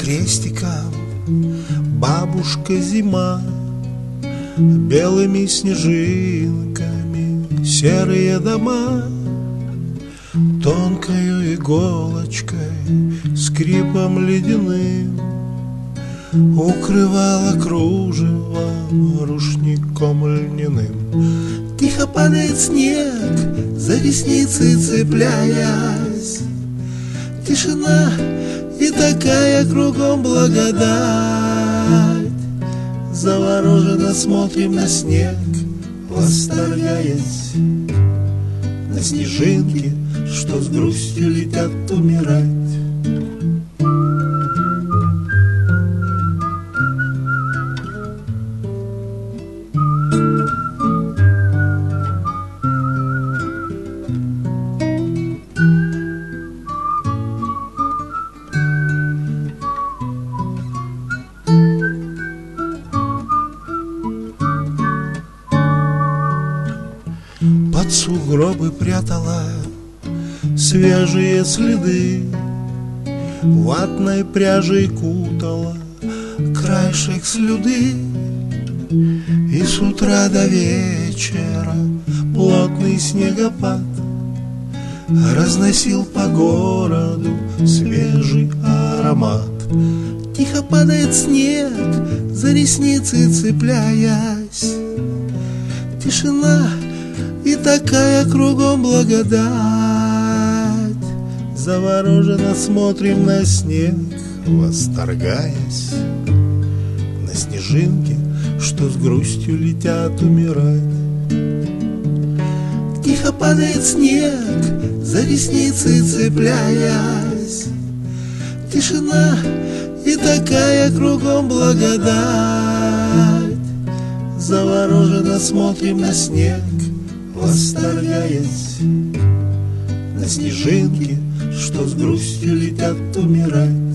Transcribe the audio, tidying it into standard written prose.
крестиком бабушка зима, белыми снежинками серые дома, тонкою иголочкой, скрипом ледяным укрывала кружевом, рушником льняным. Тихо падает снег, за ресницы цепляясь. Тишина и такая кругом благодать. Завороженно смотрим на снег, восторгаясь, на снежинки, что с грустью летят умирать. Под сугробы прятала свежие следы, ватной пряжей кутала краешек слюды. И с утра до вечера плотный снегопад разносил по городу свежий аромат. Тихо падает снег, за ресницы цепляясь. Тишина и такая кругом благодать. Завороженно смотрим на снег, восторгаясь, на снежинки, что с грустью летят умирать. Тихо падает снег, за ресницы цепляясь. Тишина и такая кругом благодать. Завороженно смотрим на снег, восторгаясь, на снежинки, что с грустью летят умирать.